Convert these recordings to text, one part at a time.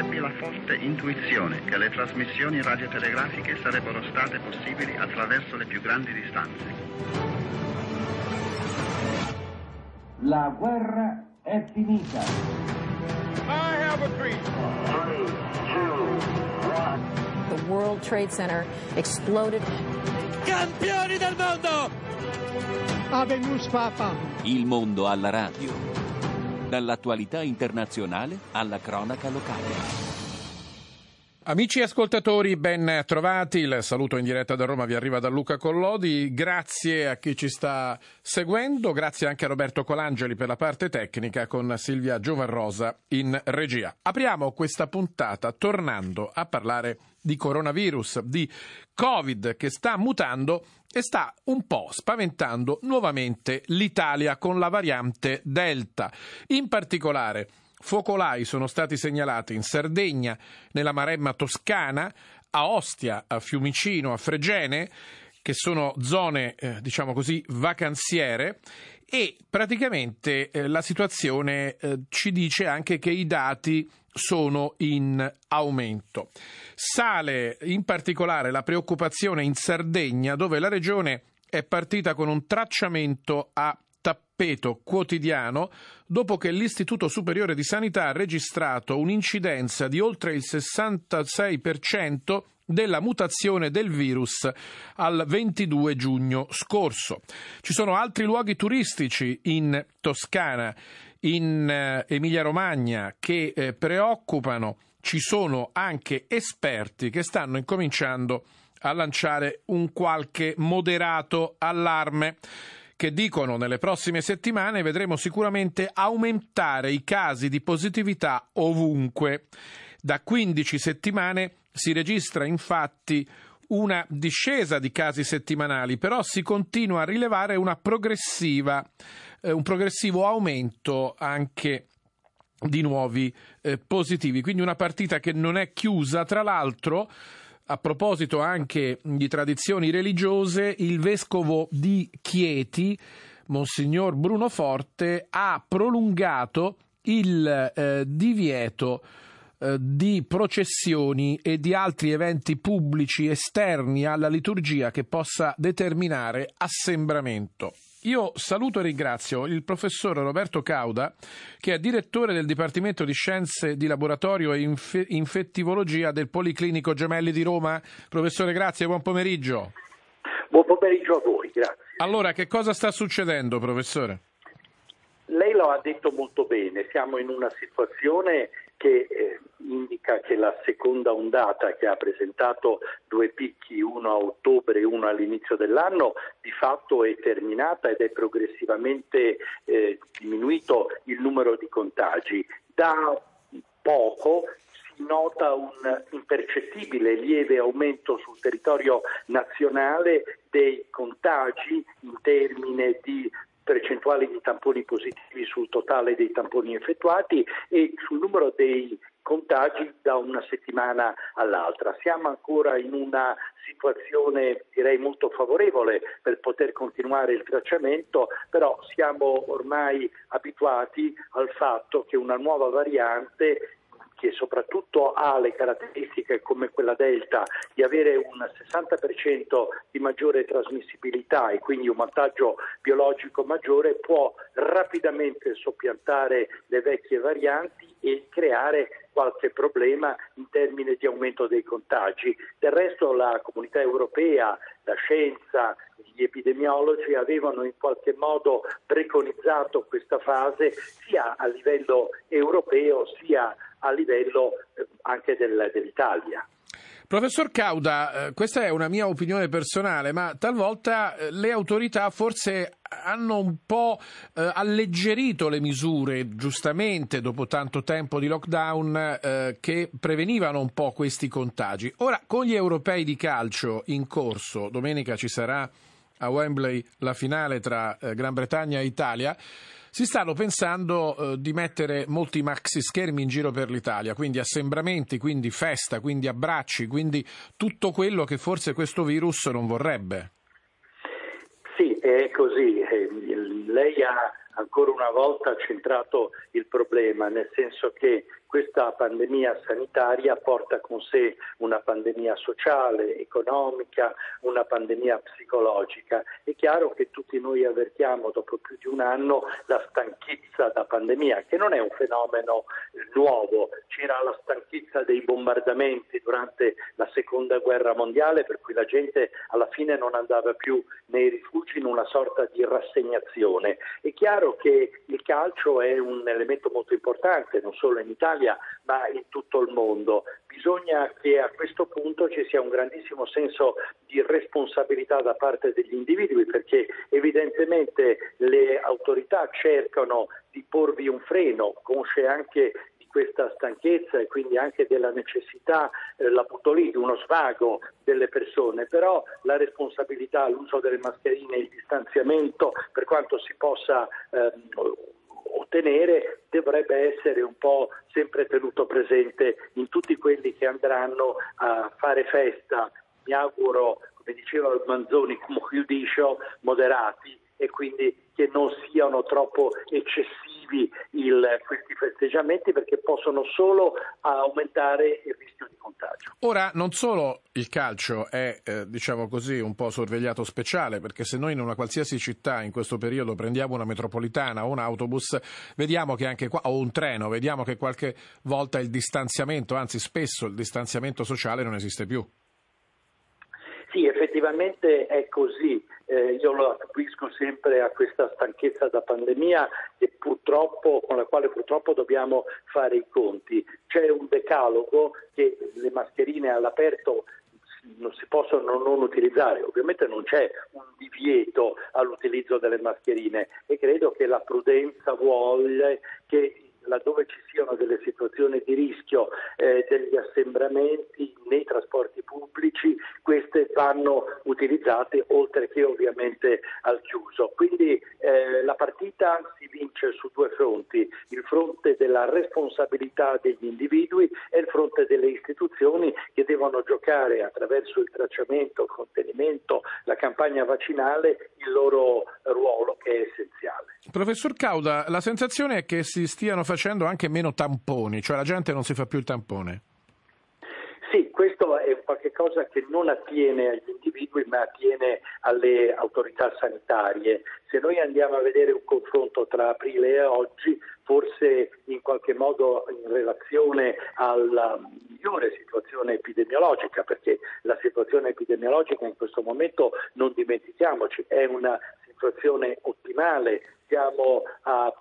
Ebbi la forte intuizione che le trasmissioni radiotelegrafiche sarebbero state possibili attraverso le più grandi distanze. La guerra è finita. I have a dream. 3, 2, 1. The World Trade Center exploded. Campioni del mondo! Habemus Papa. Il mondo alla radio. Dall'attualità internazionale alla cronaca locale. Amici ascoltatori, ben trovati. Il saluto in diretta da Roma vi arriva da Luca Collodi. Grazie a chi ci sta seguendo, grazie anche a Roberto Colangeli per la parte tecnica, con Silvia Giovarrosa in regia. Apriamo questa puntata tornando a parlare di coronavirus, di Covid che sta mutando e sta un po' spaventando nuovamente l'Italia con la variante Delta. In particolare focolai sono stati segnalati in Sardegna, nella Maremma toscana, a Ostia, a Fiumicino, a Fregene, che sono zone, diciamo così, vacanziere, e praticamente la situazione ci dice anche che i dati sono in aumento. Sale in particolare la preoccupazione in Sardegna, dove la regione è partita con un tracciamento a tappeto quotidiano dopo che l'Istituto Superiore di Sanità ha registrato un'incidenza di oltre il 66% della mutazione del virus al 22 giugno scorso. Ci sono altri luoghi turistici in Toscana, in Emilia-Romagna che preoccupano. Ci sono anche esperti che stanno incominciando a lanciare un qualche moderato allarme, che dicono nelle prossime settimane vedremo sicuramente aumentare i casi di positività ovunque. Da 15 settimane si registra infatti una discesa di casi settimanali, però si continua a rilevare un progressivo aumento anche di nuovi positivi. Quindi una partita che non è chiusa. Tra l'altro, a proposito anche di tradizioni religiose, il vescovo di Chieti, Monsignor Bruno Forte, ha prolungato il divieto di processioni e di altri eventi pubblici esterni alla liturgia che possa determinare assembramento. Io saluto e ringrazio il professor Roberto Cauda, che è direttore del Dipartimento di Scienze di Laboratorio e Infettivologia del Policlinico Gemelli di Roma. Professore, grazie, buon pomeriggio. Buon pomeriggio a voi, grazie. Allora, che cosa sta succedendo, professore? Lei lo ha detto molto bene, siamo in una situazione che indica che la seconda ondata, che ha presentato due picchi, uno a ottobre e uno all'inizio dell'anno, di fatto è terminata ed è progressivamente diminuito il numero di contagi. Da poco si nota un impercettibile lieve aumento sul territorio nazionale dei contagi in termini di percentuali di tamponi positivi sul totale dei tamponi effettuati e sul numero dei contagi da una settimana all'altra. Siamo ancora in una situazione, direi, molto favorevole per poter continuare il tracciamento, però siamo ormai abituati al fatto che una nuova variante, che soprattutto ha le caratteristiche come quella Delta di avere un 60% di maggiore trasmissibilità e quindi un vantaggio biologico maggiore, può rapidamente soppiantare le vecchie varianti e creare qualche problema in termini di aumento dei contagi. Del resto la comunità europea, la scienza, gli epidemiologi avevano in qualche modo preconizzato questa fase sia a livello europeo sia a livello anche dell'Italia. Professor Cauda, questa è una mia opinione personale, ma talvolta le autorità forse hanno un po' alleggerito le misure, giustamente, dopo tanto tempo di lockdown, che prevenivano un po' questi contagi. Ora, con gli europei di calcio in corso, domenica ci sarà a Wembley la finale tra Gran Bretagna e Italia, si stanno pensando di mettere molti maxi schermi in giro per l'Italia, quindi assembramenti, quindi festa, quindi abbracci, quindi tutto quello che forse questo virus non vorrebbe. Sì, è così. Lei ha ancora una volta centrato il problema, nel senso che questa pandemia sanitaria porta con sé una pandemia sociale, economica, una pandemia psicologica. È chiaro che tutti noi avvertiamo dopo più di un anno la stanchezza da pandemia, che non è un fenomeno nuovo. C'era la stanchezza dei bombardamenti durante la Seconda Guerra Mondiale, per cui la gente alla fine non andava più nei rifugi, in una sorta di rassegnazione. È chiaro che il calcio è un elemento molto importante, non solo in Italia ma in tutto il mondo. Bisogna che a questo punto ci sia un grandissimo senso di responsabilità da parte degli individui, perché evidentemente le autorità cercano di porvi un freno, consce anche di questa stanchezza e quindi anche della necessità, la butto lì, di uno svago delle persone, però la responsabilità, l'uso delle mascherine, il distanziamento, per quanto si possa ottenere, dovrebbe essere un po' sempre tenuto presente in tutti quelli che andranno a fare festa. Mi auguro, come diceva il Manzoni, come giudicio, moderati, e quindi che non siano troppo eccessivi questi festeggiamenti, perché possono solo aumentare il rischio di contagio. Ora, non solo il calcio è, diciamo così, un po' sorvegliato speciale, perché se noi in una qualsiasi città in questo periodo prendiamo una metropolitana o un autobus, vediamo che anche qua, o un treno, vediamo che qualche volta il distanziamento, anzi spesso il distanziamento sociale non esiste più. Sì, effettivamente è così. Io lo attribuisco sempre a questa stanchezza da pandemia con la quale purtroppo dobbiamo fare i conti. C'è un decalogo che le mascherine all'aperto non si possono non utilizzare. Ovviamente non c'è un divieto all'utilizzo delle mascherine, e credo che la prudenza vuole che laddove ci siano delle situazioni di rischio, degli assembramenti nei trasporti pubblici, queste vanno utilizzate, oltre che ovviamente al chiuso. Quindi la partita si vince su due fronti: il fronte della responsabilità degli individui e il fronte delle istituzioni, che devono giocare attraverso il tracciamento, il contenimento, la campagna vaccinale, il loro ruolo, che è essenziale. Professor Cauda, la sensazione è che si stiano facendo anche meno tamponi, cioè la gente non si fa più il tampone. Sì, questo è qualche cosa che non attiene agli individui, ma attiene alle autorità sanitarie. Se noi andiamo a vedere un confronto tra aprile e oggi, forse in qualche modo in relazione alla migliore situazione epidemiologica, perché la situazione epidemiologica in questo momento, non dimentichiamoci, è una situazione ottimale. Siamo a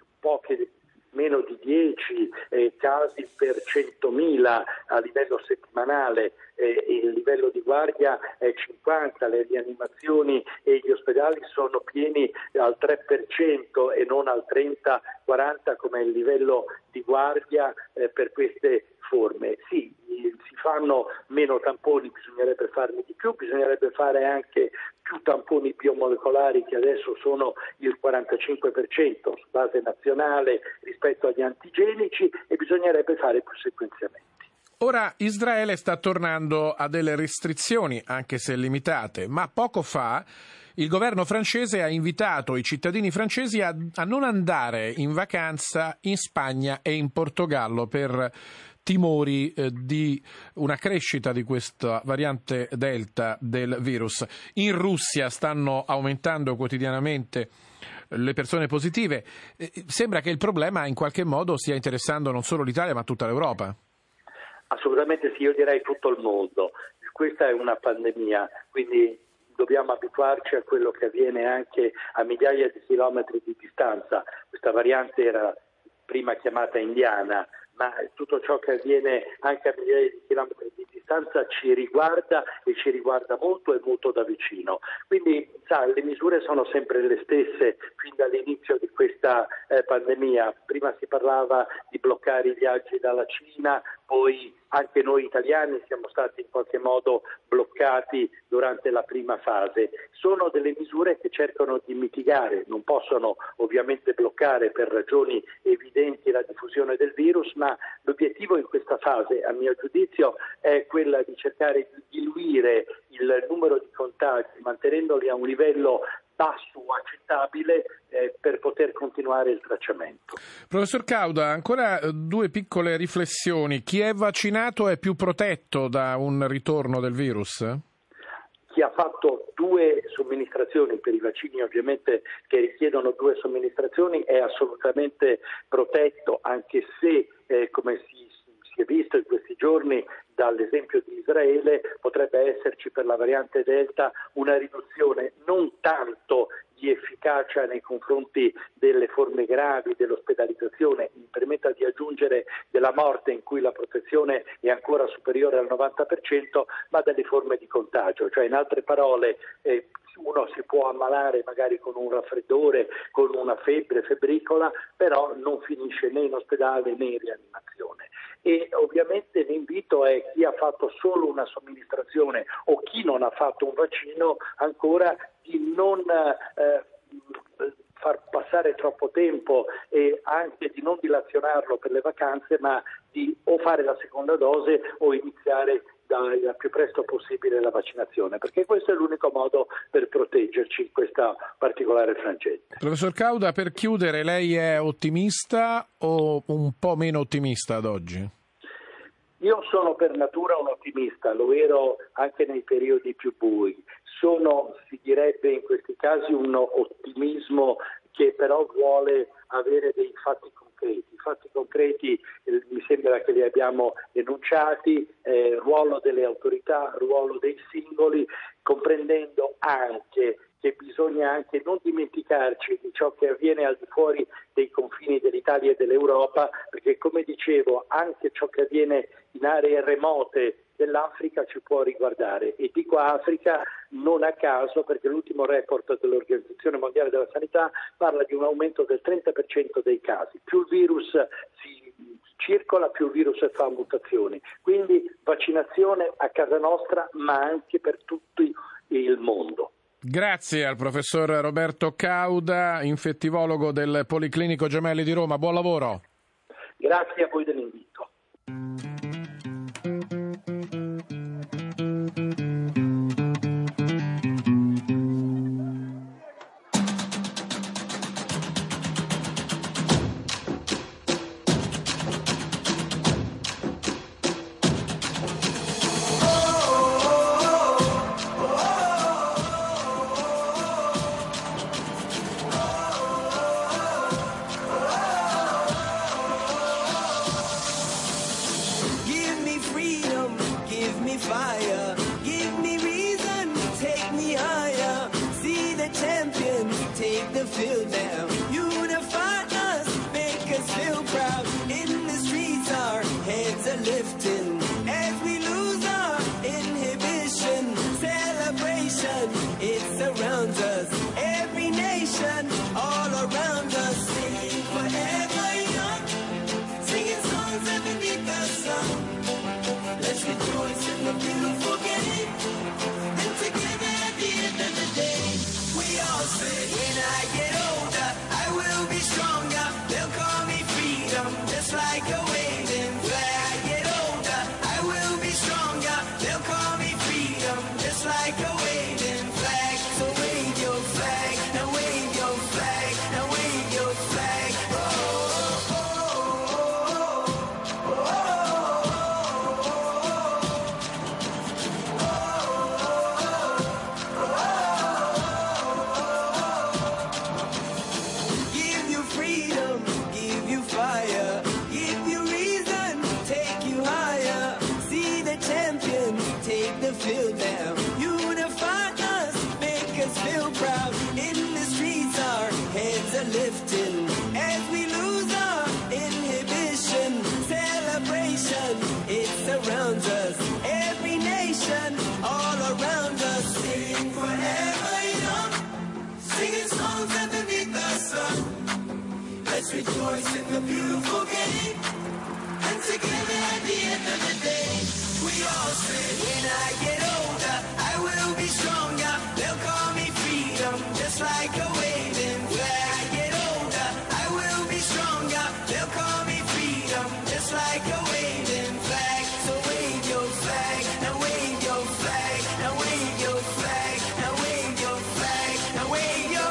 meno di 10 casi per 100.000 a livello settimanale, il livello di guardia è 50, le rianimazioni e gli ospedali sono pieni al 3% e non al 30-40 come è il livello di guardia per queste forme. Sì, si fanno meno tamponi, bisognerebbe farne di più, bisognerebbe fare anche più tamponi biomolecolari, che adesso sono il 45% su base nazionale rispetto agli antigenici, e bisognerebbe fare più sequenziamenti. Ora Israele sta tornando a delle restrizioni, anche se limitate, ma poco fa il governo francese ha invitato i cittadini francesi a non andare in vacanza in Spagna e in Portogallo per timori di una crescita di questa variante Delta del virus. In Russia stanno aumentando quotidianamente le persone positive. Sembra che il problema in qualche modo stia interessando non solo l'Italia ma tutta l'Europa. Assolutamente sì, io direi tutto il mondo. Questa è una pandemia, quindi dobbiamo abituarci a quello che avviene anche a migliaia di chilometri di distanza. Questa variante era prima chiamata indiana, ma tutto ciò che avviene anche a migliaia di chilometri di distanza ci riguarda, e ci riguarda molto e molto da vicino. Quindi le misure sono sempre le stesse fin dall'inizio di questa pandemia. Prima si parlava di bloccare i viaggi dalla Cina, poi anche noi italiani siamo stati in qualche modo bloccati durante la prima fase. Sono delle misure che cercano di mitigare, non possono ovviamente bloccare per ragioni evidenti la diffusione del virus, ma l'obiettivo in questa fase, a mio giudizio, è quella di cercare di diluire il numero di contagi, mantenendoli a un livello basso o accettabile per poter continuare il tracciamento. Professor Cauda, ancora due piccole riflessioni. Chi è vaccinato è più protetto da un ritorno del virus? Chi ha fatto 2 somministrazioni, per i vaccini ovviamente che richiedono 2 somministrazioni, è assolutamente protetto, anche se come si è visto in questi giorni dall'esempio di Israele, potrebbe esserci per la variante Delta una riduzione non tanto di efficacia nei confronti delle forme gravi, dell'ospedalizzazione, mi permetta di aggiungere della morte, in cui la protezione è ancora superiore al 90%, ma delle forme di contagio, cioè in altre parole uno si può ammalare magari con un raffreddore, con una febbricola, però non finisce né in ospedale né in rianimazione. E ovviamente l'invito è chi ha fatto solo una somministrazione o chi non ha fatto un vaccino ancora di non far passare troppo tempo e anche di non dilazionarlo per le vacanze, ma di o fare la seconda dose o iniziare il più presto possibile la vaccinazione, perché questo è l'unico modo per proteggerci in questa particolare frangente. Professor Cauda, per chiudere, lei è ottimista o un po' meno ottimista ad oggi? Io sono per natura un ottimista, lo ero anche nei periodi più bui. Sono, si direbbe in questi casi, un ottimismo che però vuole avere dei fatti concreti. I fatti concreti mi sembra che li abbiamo enunciati, ruolo delle autorità, ruolo dei singoli, comprendendo anche che bisogna anche non dimenticarci di ciò che avviene al di fuori dei confini dell'Italia e dell'Europa, perché come dicevo anche ciò che avviene in aree remote dell'Africa ci può riguardare, e dico Africa non a caso perché l'ultimo report dell'Organizzazione Mondiale della Sanità parla di un aumento del 30% dei casi. Più il virus si circola, più il virus fa mutazioni, quindi vaccinazione a casa nostra ma anche per tutto il mondo. Grazie al professor Roberto Cauda, infettivologo del Policlinico Gemelli di Roma. Buon lavoro. Grazie a voi dell'invito. Fire, give me reason, take me higher. See the champions take the field now. Unify us, make us feel proud. In the streets our heads are lifting as we lose our inhibition. Celebration, it surrounds us. Every nation, all around us. Sing forever young, singing songs underneath the sun. Let's rejoice in the beautiful game, and together at the end of the day, we all say, when I get older, I will be stronger. They'll call me freedom, just like a waving flag. I get older, I will be stronger. They'll call me freedom, just like a waving flag. So wave your flag, now wave your flag, now wave your flag. Oh, oh, oh, oh, oh, oh. Field now, unify us, make us feel proud. In the streets our heads are lifting as we lose our inhibition. Celebration, it surrounds us. Every nation, all around us. Sing forever young, singing songs underneath the sun. Let's rejoice in the beautiful game, and together at the end of the day, we all say, when I get older, I will be stronger. They'll call me freedom, just like a waving flag. I get older, I will be stronger. They'll call me freedom, just like a waving flag. So wave your flag, now wave your flag, now wave your flag, now wave your flag, now wave your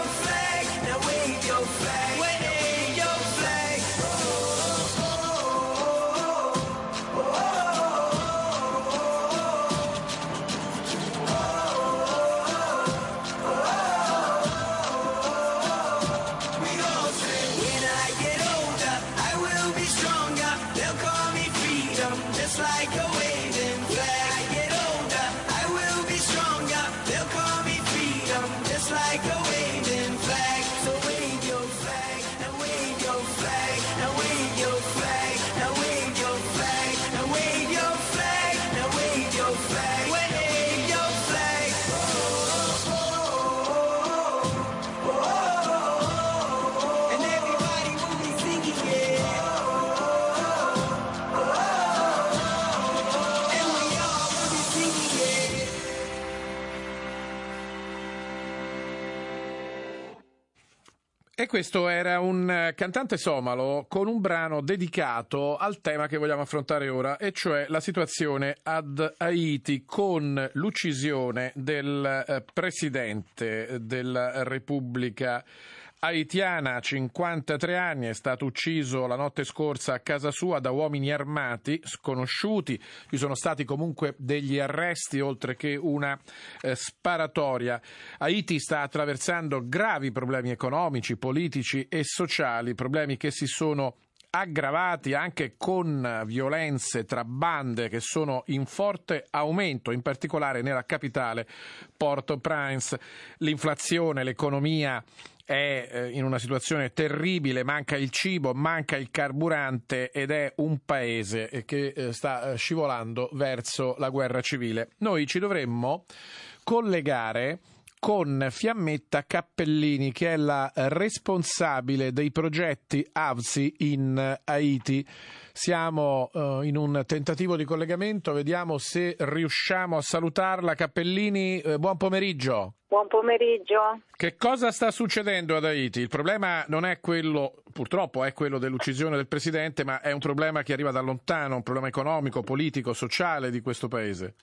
questo era un cantante somalo con un brano dedicato al tema che vogliamo affrontare ora, e cioè la situazione ad Haiti con l'uccisione del presidente della Repubblica haitiana, 53 anni, è stato ucciso la notte scorsa a casa sua da uomini armati sconosciuti. Ci sono stati comunque degli arresti oltre che una sparatoria. Haiti sta attraversando gravi problemi economici, politici e sociali, problemi che si sono aggravati anche con violenze tra bande che sono in forte aumento, in particolare nella capitale Port-au-Prince. L'inflazione, l'economia è in una situazione terribile, manca il cibo, manca il carburante ed è un paese che sta scivolando verso la guerra civile. Noi ci dovremmo collegare con Fiammetta Cappellini, che è la responsabile dei progetti AVSI in Haiti. Siamo in un tentativo di collegamento, vediamo se riusciamo a salutarla. Cappellini, buon pomeriggio. Buon pomeriggio. Che cosa sta succedendo ad Haiti? Il problema non è quello, purtroppo è quello dell'uccisione del presidente, ma è un problema che arriva da lontano, un problema economico, politico, sociale di questo paese.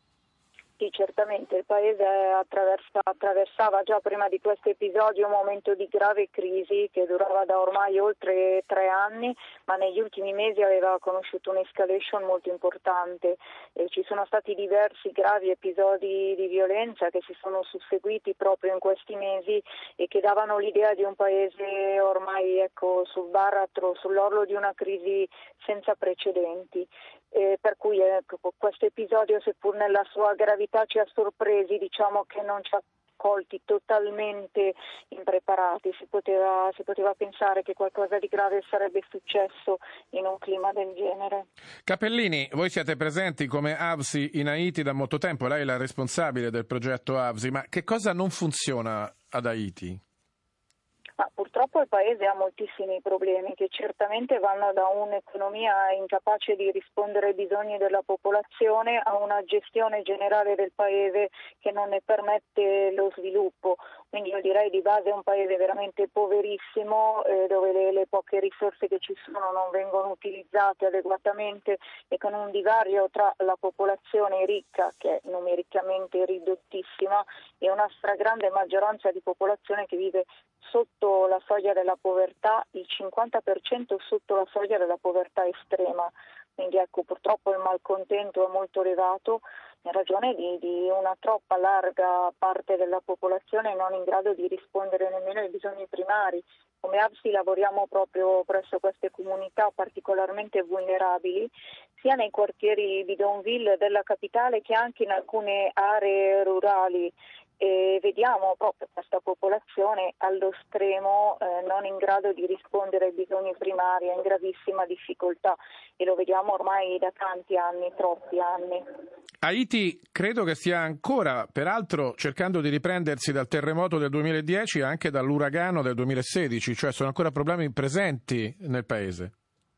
Sì, certamente il paese attraversava già prima di questo episodio un momento di grave crisi che durava da ormai oltre 3 anni, ma negli ultimi mesi aveva conosciuto un'escalation molto importante. Ci sono stati diversi gravi episodi di violenza che si sono susseguiti proprio in questi mesi e che davano l'idea di un paese ormai sul baratro, sull'orlo di una crisi senza precedenti. Per cui questo episodio, seppur nella sua gravità ci ha sorpresi, diciamo che non ci ha colti totalmente impreparati. Si poteva pensare che qualcosa di grave sarebbe successo in un clima del genere. Cappellini, voi siete presenti come AVSI in Haiti da molto tempo, lei è la responsabile del progetto AVSI, ma che cosa non funziona ad Haiti? Ma purtroppo il paese ha moltissimi problemi che certamente vanno da un'economia incapace di rispondere ai bisogni della popolazione a una gestione generale del paese che non ne permette lo sviluppo. Quindi io direi di base è un paese veramente poverissimo, dove le poche risorse che ci sono non vengono utilizzate adeguatamente e con un divario tra la popolazione ricca, che è numericamente ridottissima, e una stragrande maggioranza di popolazione che vive sotto la soglia della povertà, il 50% sotto la soglia della povertà estrema. Quindi purtroppo il malcontento è molto elevato in ragione di una troppa larga parte della popolazione non in grado di rispondere nemmeno ai bisogni primari. Come AVSI lavoriamo proprio presso queste comunità particolarmente vulnerabili, sia nei quartieri bidonville della capitale che anche in alcune aree rurali. E vediamo proprio questa popolazione allo stremo non in grado di rispondere ai bisogni primari, è in gravissima difficoltà e lo vediamo ormai da tanti anni, troppi anni. Haiti credo che stia ancora, peraltro, cercando di riprendersi dal terremoto del 2010 e anche dall'uragano del 2016, cioè sono ancora problemi presenti nel paese.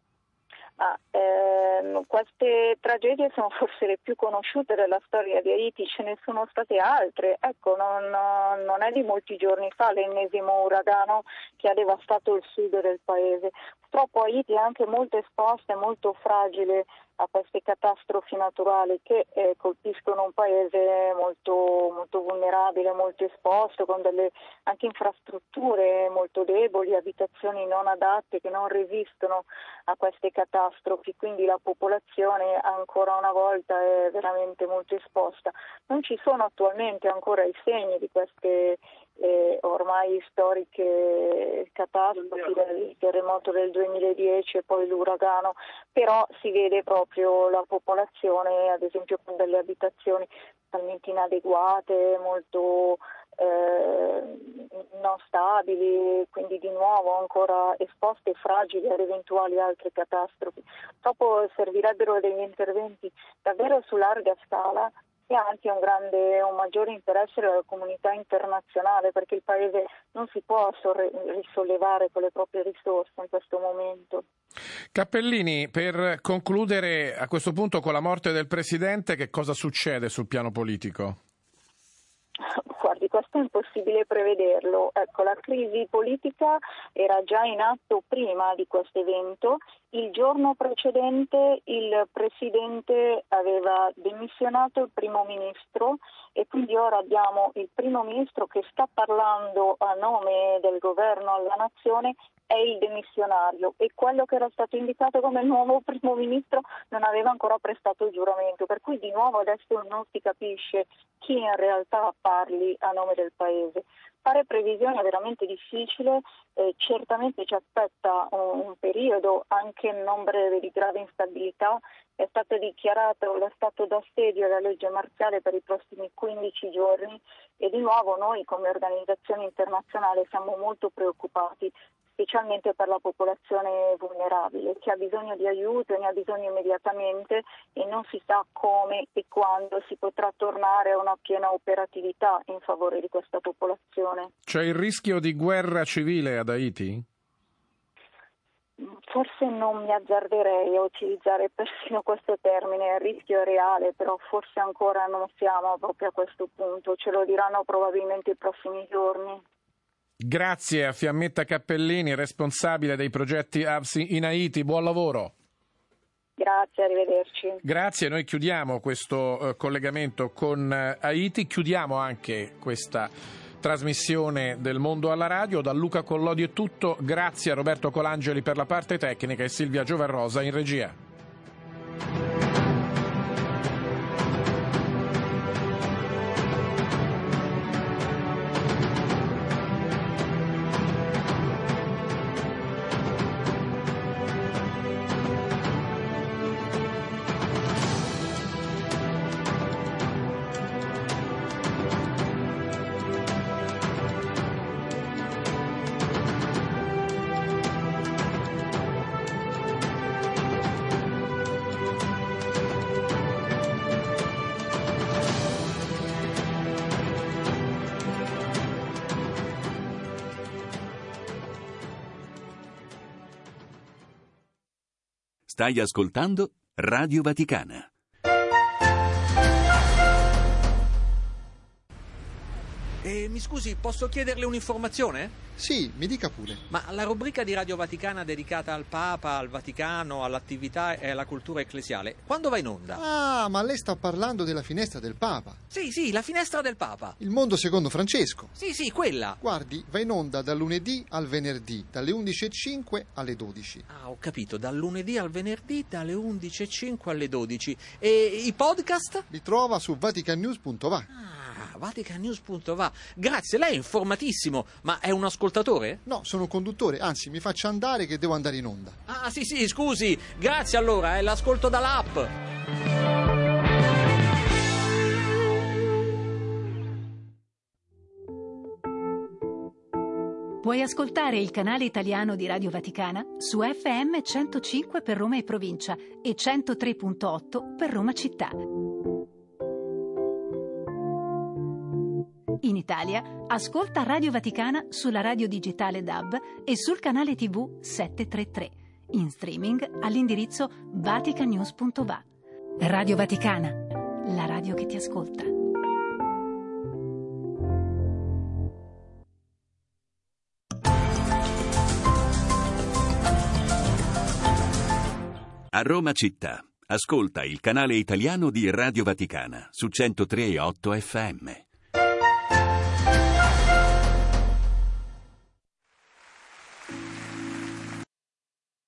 Queste tragedie sono forse le più conosciute della storia di Haiti, ce ne sono state altre. Non è di molti giorni fa l'ennesimo uragano che ha devastato il sud del paese. Purtroppo Haiti è anche molto esposta e molto fragile a queste catastrofi naturali che colpiscono un paese molto, molto vulnerabile, molto esposto, con delle anche infrastrutture molto deboli, abitazioni non adatte che non resistono a queste catastrofi, quindi la popolazione ancora una volta è veramente molto esposta. Non ci sono attualmente ancora i segni di queste ormai storiche catastrofi del terremoto del 2010 e poi l'uragano, però si vede proprio la popolazione, ad esempio con delle abitazioni totalmente inadeguate, molto non stabili, quindi di nuovo ancora esposte e fragili ad eventuali altre catastrofi. Purtroppo servirebbero degli interventi davvero su larga scala e anche un maggiore interesse della comunità internazionale, perché il paese non si può risollevare con le proprie risorse in questo momento. Cappellini, per concludere a questo punto con la morte del Presidente, che cosa succede sul piano politico? Guardi, questo purtroppo è impossibile prevederlo. Ecco, la crisi politica era già in atto prima di questo evento. Il giorno precedente il Presidente aveva demissionato il Primo Ministro e quindi ora abbiamo il Primo Ministro che sta parlando a nome del governo alla nazione, è il demissionario, e quello che era stato indicato come il nuovo Primo Ministro non aveva ancora prestato il giuramento, per cui di nuovo adesso non si capisce chi in realtà parli a nome del Paese. Fare previsioni è veramente difficile, certamente ci aspetta un periodo anche non breve di grave instabilità. È stato dichiarato lo stato d'assedio e la legge marziale per i prossimi 15 giorni e di nuovo noi come organizzazione internazionale siamo molto preoccupati, specialmente per la popolazione vulnerabile che ha bisogno di aiuto e ne ha bisogno immediatamente e non si sa come e quando si potrà tornare a una piena operatività in favore di questa popolazione. C'è il rischio di guerra civile ad Haiti? Forse non mi azzarderei a utilizzare persino questo termine, il rischio è reale, però forse ancora non siamo proprio a questo punto, ce lo diranno probabilmente i prossimi giorni. Grazie a Fiammetta Cappellini, responsabile dei progetti AVSI in Haiti. Buon lavoro. Grazie, arrivederci. Grazie, noi chiudiamo questo collegamento con Haiti, chiudiamo anche questa trasmissione del Mondo alla Radio. Da Luca Collodi è tutto, grazie a Roberto Colangeli per la parte tecnica e Silvia Giovarrosa in regia. Stai ascoltando Radio Vaticana. Mi scusi, posso chiederle un'informazione? Sì, mi dica pure. Ma la rubrica di Radio Vaticana dedicata al Papa, al Vaticano, all'attività e alla cultura ecclesiale, quando va in onda? Ah, ma lei sta parlando della finestra del Papa. Sì, la finestra del Papa. Il mondo secondo Francesco. Sì, quella. Guardi, va in onda dal lunedì al venerdì, dalle 11:05 alle 12. Ah, ho capito, dal lunedì al venerdì, dalle 11:05 alle 12. E i podcast? Li trova su vaticannews.va. vaticannews.va. Grazie, lei è informatissimo, ma è un ascoltatore? No, sono un conduttore, anzi mi faccia andare che devo andare in onda. Ah, sì, scusi, grazie allora, l'ascolto dall'app. Puoi ascoltare il canale italiano di Radio Vaticana su FM 105 per Roma e provincia e 103.8 per Roma città. In Italia, ascolta Radio Vaticana sulla radio digitale DAB e sul canale TV 733. In streaming all'indirizzo vaticannews.va. Radio Vaticana, la radio che ti ascolta. A Roma città, ascolta il canale italiano di Radio Vaticana su 103.8 FM.